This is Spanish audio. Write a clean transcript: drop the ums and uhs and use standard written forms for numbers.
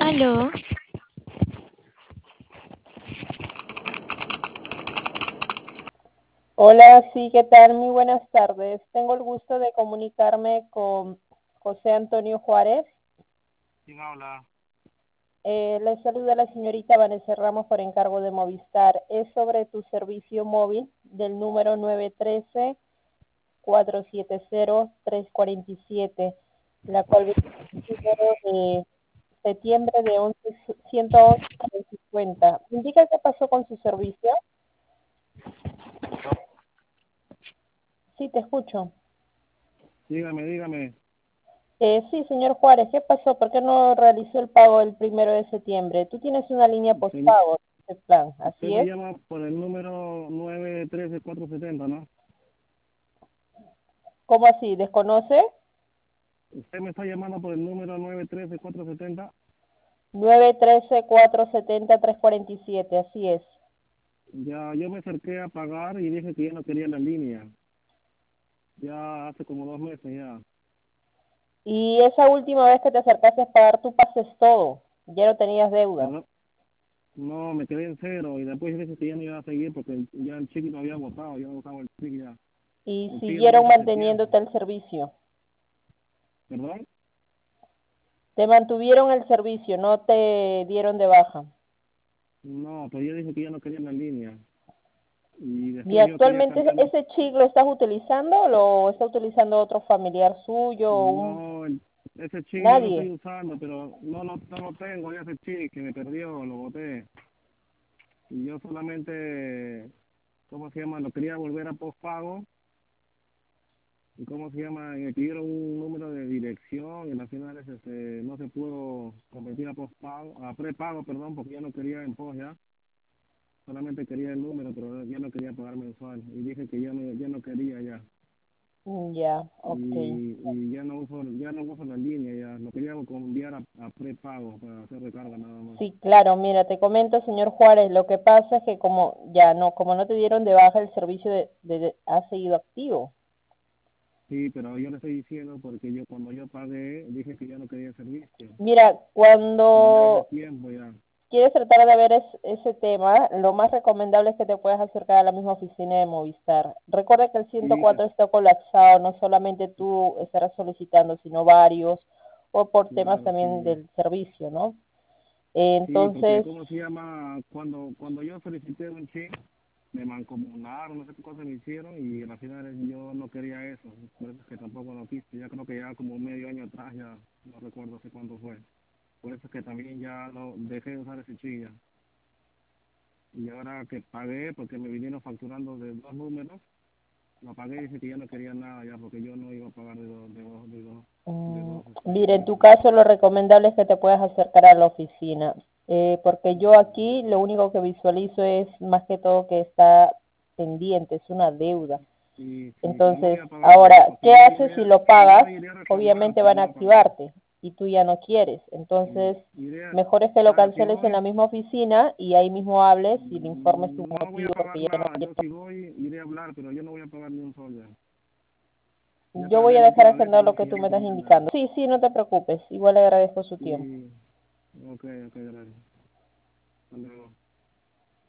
Aló, Hola, sí, ¿qué tal? Muy buenas tardes. Tengo el gusto de comunicarme con José Antonio Juárez. ¿Quién habla? Le saluda la señorita Vanessa Ramos por encargo de Movistar. Es sobre tu servicio móvil del número 913-470-347, la cual viene el número de septiembre de 111-50. ¿Indica qué pasó con su servicio? Sí, te escucho. Dígame. Sí, señor Juárez, ¿qué pasó? ¿Por qué no realizó el pago el 1 de septiembre? Tú tienes una línea Se- postpago de este plan, Usted ¿así me es? llama por el número 913-470, ¿no? ¿Cómo así? ¿Desconoce? Usted me está llamando por el número 913-470. 913-470-347, así es. Ya, yo me acerqué a pagar y dije que ya no quería la línea. Ya hace como 2 meses ya. Y esa última vez que te acercaste a pagar, tú pases todo, ya no tenías deuda. ¿Verdad? No, me quedé en cero y después dije que ya no iba a seguir porque ya el cheque lo había botado, ya botaba el cheque ya. Y El cheque lo siguieron vence hace tiempo. manteniéndote el servicio. ¿Perdón? Te mantuvieron el servicio, no te dieron de baja. No, pero yo dije que ya no quería la línea. Y ¿Y después yo quería actualmente cambiar. ese chip lo estás utilizando o lo está utilizando otro familiar suyo? No, ese chip yo lo Nadie. estoy usando, pero no lo tengo, ya ese chip que me perdió, lo boté. Y yo solamente, ¿cómo se llama? Lo quería volver a postpago. Y ¿cómo se llama? Me pidieron un número de dirección y al final no se pudo convertir a postpago, a prepago, perdón, porque ya no quería en post ya. Solamente quería el número, pero ya no quería pagar mensual. Y dije que ya no quería ya. Ya, ok. Y ya no uso la línea, ya lo quería enviar a prepago para hacer recarga nada más. Sí, claro, mira, te comento, señor Juárez, lo que pasa es que como no te dieron de baja el servicio ha seguido activo. Sí, pero yo le estoy diciendo porque yo cuando yo pagué dije que ya no quería servicio. Mira, Y ya hace cuando tiempo ya. quieres tratar de ver ese tema, lo más recomendable es que te puedas acercar a la misma oficina de Movistar. Recuerda que el Sí, 104 está colapsado, no solamente tú estarás solicitando, sino varios, o por temas claro, también sí. del servicio, ¿no? Sí, porque Entonces, ¿cómo se llama? Cuando yo solicité un chip, me mancomunaron, no sé qué cosas me hicieron y al final yo no quería eso. Por eso es que tampoco lo quise. Ya creo que ya como medio año atrás, ya no recuerdo hace cuánto fue. Por eso es que también ya no dejé de usar ese chip ya. Y ahora que pagué, porque me vinieron facturando de dos números, lo pagué y dije que ya no quería nada ya, porque yo no iba a pagar de dos mira, en tu números. caso lo recomendable es que te puedas acercar a la oficina, porque yo aquí lo único que visualizo es más que todo que está pendiente, es una deuda. Sí, pero no voy Entonces, a pagar de dos, ahora, porque ¿qué haces si lo si pagas? voy iré a reclamar, Obviamente pero van no a voy a pagar. activarte y tú ya no quieres. Sí, Entonces, iré a, mejor es que lo ¿sabes? Si canceles en la voy, misma oficina y ahí mismo hables y le informes tu no voy a motivo pagar porque ya no nada. Yo quieres. si voy, iré a hablar, pero yo no voy a pagar ni un sol ya. Ya Yo voy pagué a la dejar última vez y agendado lo dije que que ya tú no me estás quería nada. indicando. Sí, sí, no te preocupes. Igual le agradezco su tiempo. Sí, ok, gracias. Hasta luego.